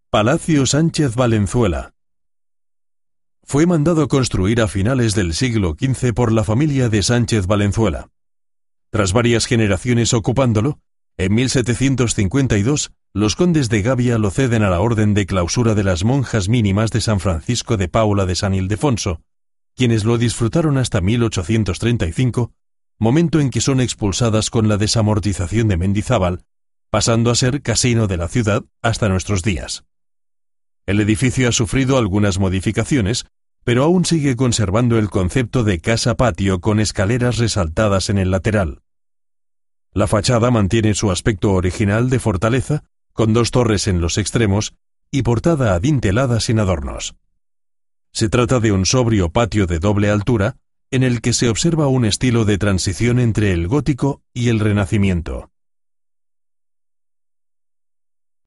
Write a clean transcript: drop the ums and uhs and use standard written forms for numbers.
Palacio Sánchez Valenzuela. Fue mandado construir a finales del siglo XV por la familia de Sánchez Valenzuela. Tras varias generaciones ocupándolo, en 1752 los condes de Gavia lo ceden a la Orden de Clausura de las Monjas Mínimas de San Francisco de Paula de San Ildefonso, quienes lo disfrutaron hasta 1835, momento en que son expulsadas con la desamortización de Mendizábal, pasando a ser casino de la ciudad hasta nuestros días. El edificio ha sufrido algunas modificaciones, pero aún sigue conservando el concepto de casa-patio con escaleras resaltadas en el lateral. La fachada mantiene su aspecto original de fortaleza, con dos torres en los extremos y portada adintelada sin adornos. Se trata de un sobrio patio de doble altura, en el que se observa un estilo de transición entre el gótico y el Renacimiento.